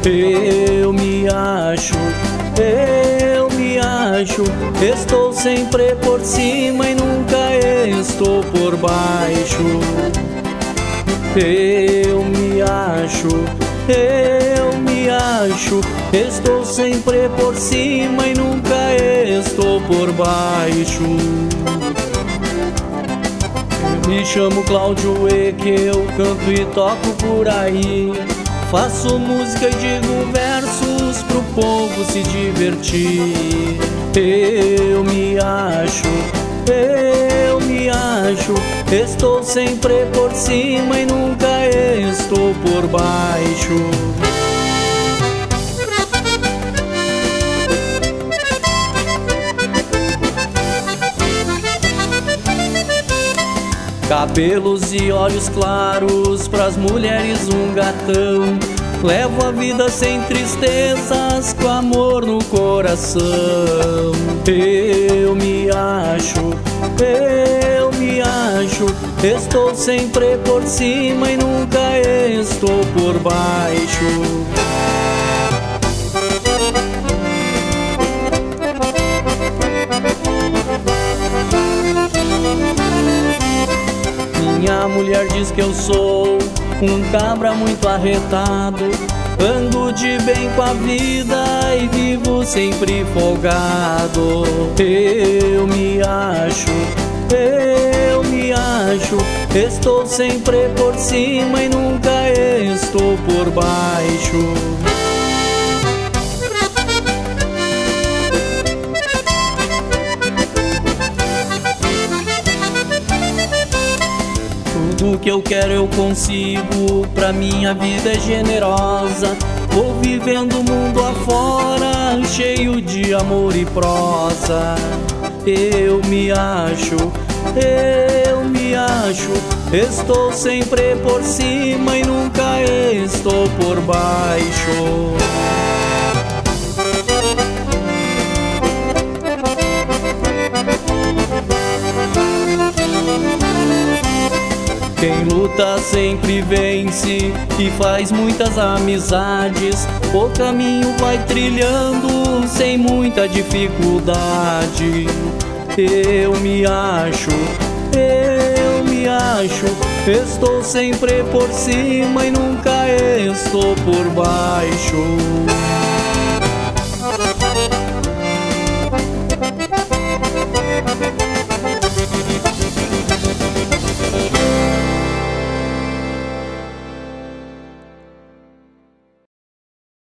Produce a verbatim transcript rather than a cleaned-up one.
Eu me acho, eu me acho, estou sempre por cima e nunca estou por baixo. Eu me acho, eu me acho, estou sempre por cima e nunca estou por baixo. Eu me chamo Cláudio E, que eu canto e toco por aí. Faço música e digo versos pro povo se divertir. Eu me acho, eu me acho, estou sempre por cima e nunca estou por baixo. Cabelos e olhos claros, pras mulheres um gatão. Levo a vida sem tristezas, com amor no coração. Eu me acho, eu me acho, estou sempre por cima e nunca estou por baixo. Minha mulher diz que eu sou um cabra muito arretado. Ando de bem com a vida e vivo sempre folgado. Eu me acho, eu me acho, estou sempre por cima e nunca estou por baixo. Tudo que eu quero eu consigo, pra minha vida é generosa. Vou vivendo o mundo afora, cheio de amor e prosa. Eu me acho, eu me acho, estou sempre por cima e nunca estou por baixo. Quem luta sempre vence e faz muitas amizades. O caminho vai trilhando sem muita dificuldade. Eu me acho, eu me acho, estou sempre por cima e nunca estou por baixo.